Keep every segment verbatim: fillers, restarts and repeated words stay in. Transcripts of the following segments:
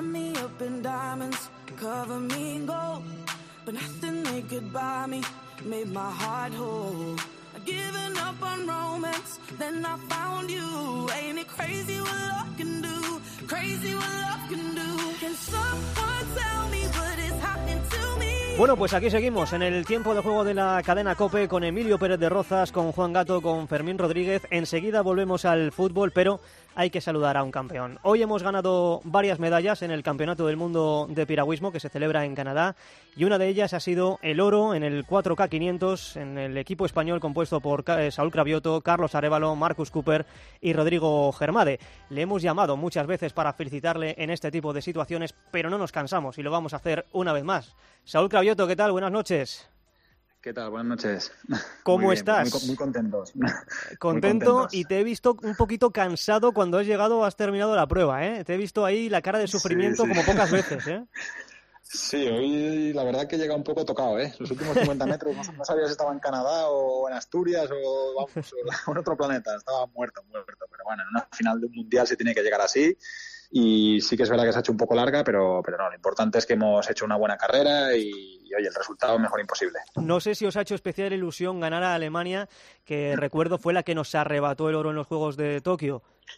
Wrap me up in diamonds, cover me in gold, but nothing they could buy me made my heart whole. I'd given up on romance, then I found you. Ain't it crazy what love can do? Crazy what love can do. Can someone tell me what is happening to me? Bueno, pues aquí seguimos en el tiempo de juego de la cadena COPE con Emilio Pérez de Rozas, con Juan Gato, con Fermín Rodríguez. Enseguida volvemos al fútbol, pero hay que saludar a un campeón. Hoy hemos ganado varias medallas en el Campeonato del Mundo de Piragüismo que se celebra en Canadá y una de ellas ha sido el oro en el cuatro K quinientos en el equipo español compuesto por Saúl Cravioto, Carlos Arévalo, Marcus Cooper y Rodrigo Germade. Le hemos llamado muchas veces para felicitarle en este tipo de situaciones, pero no nos cansamos y lo vamos a hacer una vez más. Saúl Cravioto, ¿qué tal? Buenas noches. ¿Qué tal? Buenas noches. ¿Cómo muy estás? Bien, muy, muy contentos. Contento muy contentos. Y te he visto un poquito cansado cuando has llegado, has terminado la prueba, ¿eh? Te he visto ahí la cara de sufrimiento sí, sí. como pocas veces, ¿eh? Sí, hoy la verdad que llega un poco tocado, ¿eh? Los últimos cincuenta metros no, no sabía si estaba en Canadá o en Asturias o, vamos, o en otro planeta. Estaba muerto, muerto. Pero bueno, en una final de un mundial se tiene que llegar así. Y sí que es verdad que se ha hecho un poco larga, pero, pero no, lo importante es que hemos hecho una buena carrera y, y oye, el resultado mejor imposible. No sé si os ha hecho especial ilusión ganar a Alemania, que recuerdo fue la que nos arrebató el oro en los Juegos de Tokio.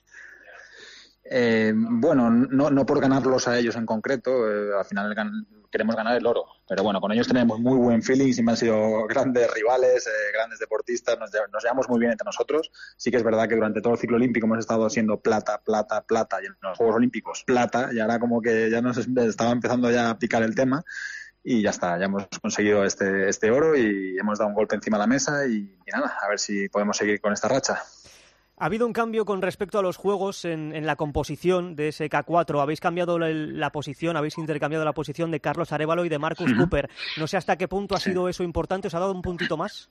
Eh, bueno, no, no por ganarlos a ellos en concreto, eh, al final gan- queremos ganar el oro, pero bueno, con ellos tenemos muy buen feeling, siempre han sido grandes rivales, eh, grandes deportistas, nos, nos llevamos muy bien entre nosotros. Sí que es verdad que durante todo el ciclo olímpico hemos estado siendo plata, plata, plata, y en los Juegos Olímpicos plata, y ahora como que ya nos estaba empezando ya a picar el tema, y ya está, ya hemos conseguido este, este oro y hemos dado un golpe encima de la mesa y, y nada, a ver si podemos seguir con esta racha. Ha habido un cambio con respecto a los juegos en, en la composición de ese K cuatro. Habéis cambiado la, la posición, habéis intercambiado la posición de Carlos Arévalo y de Marcus uh-huh. Cooper. No sé hasta qué punto ha sí. sido eso importante. ¿Os ha dado un puntito más?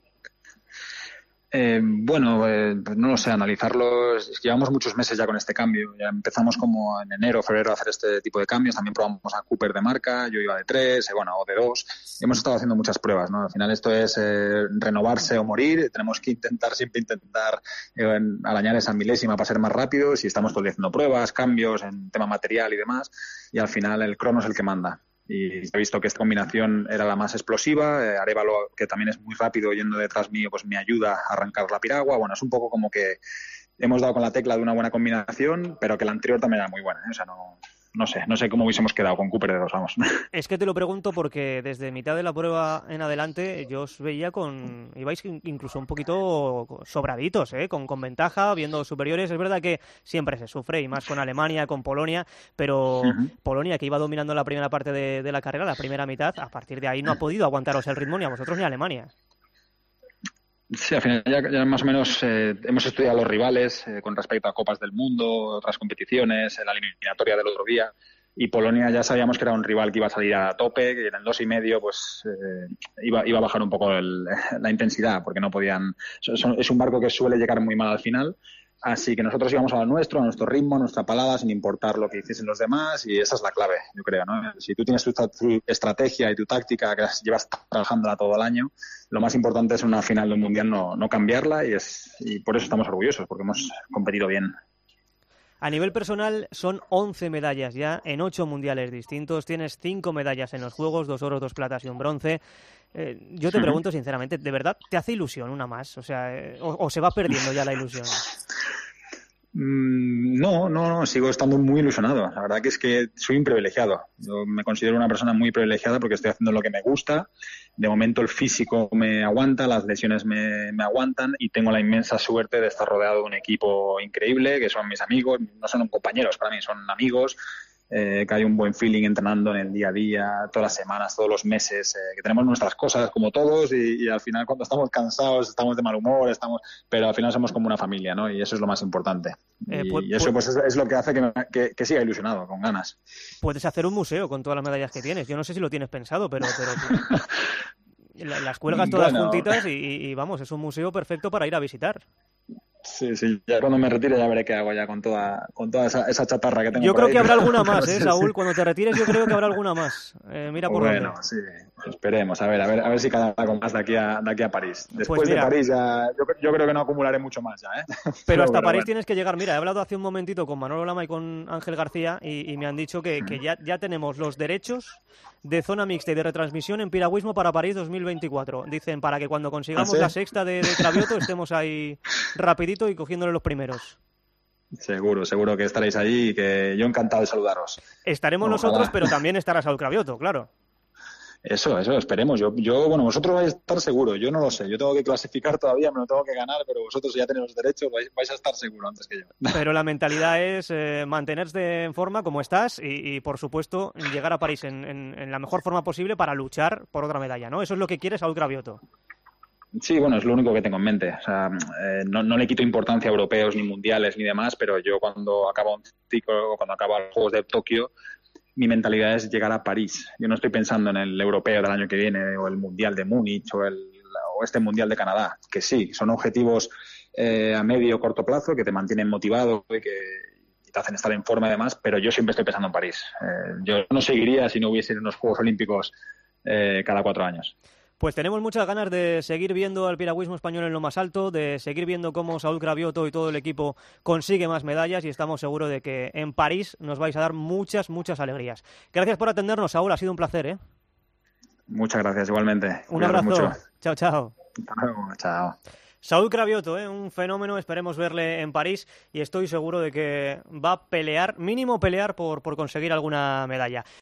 Eh, bueno, eh, pues no lo sé, analizarlo. Llevamos muchos meses ya con este cambio. Ya empezamos como en enero, febrero a hacer este tipo de cambios. También probamos a Cooper de marca, yo iba de tres, eh, bueno, o de dos. Hemos estado haciendo muchas pruebas, ¿no? Al final esto es eh, renovarse o morir. Tenemos que intentar, siempre intentar eh, arañar esa milésima para ser más rápidos y estamos todo el día haciendo pruebas, cambios en tema material y demás. Y al final el crono es el que manda. Y he visto que esta combinación era la más explosiva. Eh, Arévalo, que también es muy rápido yendo detrás mío, pues me ayuda a arrancar la piragua. Bueno, es un poco como que hemos dado con la tecla de una buena combinación, pero que la anterior también era muy buena, ¿eh? O sea, no, no sé, no sé cómo hubiésemos quedado con Cooper de dos, vamos. Es que te lo pregunto porque desde mitad de la prueba en adelante yo os veía con... ibais incluso un poquito sobraditos, ¿eh? Con, con ventaja, viendo superiores. Es verdad que siempre se sufre, y más con Alemania, con Polonia, pero uh-huh. Polonia, que iba dominando la primera parte de, de la carrera, la primera mitad, a partir de ahí no ha podido aguantaros el ritmo ni a vosotros ni a Alemania. Sí, al final ya, ya más o menos eh, hemos estudiado los rivales eh, con respecto a Copas del Mundo, otras competiciones, la eliminatoria del otro día, y Polonia ya sabíamos que era un rival que iba a salir a tope, que en el dos y medio pues eh, iba, iba a bajar un poco el, la intensidad, porque no podían... Son, es un barco que suele llegar muy mal al final. Así que nosotros íbamos a lo nuestro, a nuestro ritmo, a nuestra palada, sin importar lo que hiciesen los demás, y esa es la clave, yo creo, ¿no? Si tú tienes tu, tu estrategia y tu táctica que llevas trabajándola todo el año, lo más importante es en una final de un mundial no, no cambiarla, y es y por eso estamos orgullosos, porque hemos competido bien. A nivel personal son once medallas ya en ocho mundiales distintos. Tienes cinco medallas en los Juegos, dos oros, dos platas y un bronce. Eh, yo te pregunto sinceramente, ¿de verdad te hace ilusión una más? O sea, eh, o, o se va perdiendo ya la ilusión. No, no, no, sigo estando muy ilusionado. La verdad que es que soy un privilegiado. Yo me considero una persona muy privilegiada porque estoy haciendo lo que me gusta. De momento el físico me aguanta, las lesiones me, me aguantan y tengo la inmensa suerte de estar rodeado de un equipo increíble, que son mis amigos, no son compañeros para mí, son amigos. Eh, que hay un buen feeling entrenando en el día a día, todas las semanas, todos los meses, eh, que tenemos nuestras cosas como todos y, y al final cuando estamos cansados, estamos de mal humor, estamos, pero al final somos como una familia, ¿no? Y eso es lo más importante. Eh, y, pues, y eso pues es, es lo que hace que, que, que siga ilusionado, con ganas. Puedes hacer un museo con todas las medallas que tienes. Yo no sé si lo tienes pensado, pero... pero las cuelgas todas bueno. juntitas y, y vamos, es un museo perfecto para ir a visitar. Sí, sí, ya cuando me retire ya veré qué hago ya con toda, con toda esa, esa chatarra que tengo Yo por creo ahí, que habrá pero- alguna más, pero ¿eh, sí, Saúl? sí. Cuando te retires yo creo que habrá alguna más. Eh, mira por Bueno, dónde. sí, esperemos, a ver, a ver, a ver si cada vez con más de aquí a, de aquí a París. Pues Después de mira, París ya, yo, yo creo que no acumularé mucho más ya, ¿eh? pero Pero, hasta pero París bueno. tienes que llegar. Mira, he hablado hace un momentito con Manolo Lama y con Ángel García y, y me han dicho que, que ya, ya tenemos los derechos de zona mixta y de retransmisión en piragüismo para París dos mil veinticuatro. Dicen, para que cuando ¿Ah, consigamos sí? la sexta de, de Cravioto estemos ahí rapidito y cogiéndole los primeros. Seguro, seguro que estaréis allí y que yo encantado de saludaros. Estaremos nosotros, Ojalá. pero también estará Saúl Cravioto, claro. Eso, eso, esperemos. Yo, yo, bueno, vosotros vais a estar seguros, yo no lo sé. Yo tengo que clasificar todavía, me lo tengo que ganar, pero vosotros ya tenéis los derechos, vais, vais a estar seguros antes que yo. Pero la mentalidad es eh, mantenerse en forma como estás y, y, por supuesto, llegar a París en, en, en la mejor forma posible para luchar por otra medalla, ¿no? Eso es lo que quiere Saúl Cravioto. Sí, bueno, es lo único que tengo en mente. O sea, eh, no, no le quito importancia a europeos, ni mundiales, ni demás, pero yo cuando acabo un ciclo o cuando acabo los Juegos de Tokio, mi mentalidad es llegar a París. Yo no estoy pensando en el europeo del año que viene o el mundial de Múnich o, el, o este mundial de Canadá, que sí, son objetivos eh, a medio o corto plazo que te mantienen motivado y que y te hacen estar en forma además, pero yo siempre estoy pensando en París. Eh, yo no seguiría si no hubiese unos Juegos Olímpicos eh, cada cuatro años. Pues tenemos muchas ganas de seguir viendo al piragüismo español en lo más alto, de seguir viendo cómo Saúl Cravioto y todo el equipo consigue más medallas y estamos seguros de que en París nos vais a dar muchas, muchas alegrías. Gracias por atendernos, Saúl, ha sido un placer, ¿eh? Muchas gracias, igualmente. Un Cuidaros abrazo. mucho. Chao, chao. Hasta luego. Chao. Saúl Cravioto, ¿eh? Un fenómeno, esperemos verle en París y estoy seguro de que va a pelear, mínimo pelear por, por conseguir alguna medalla.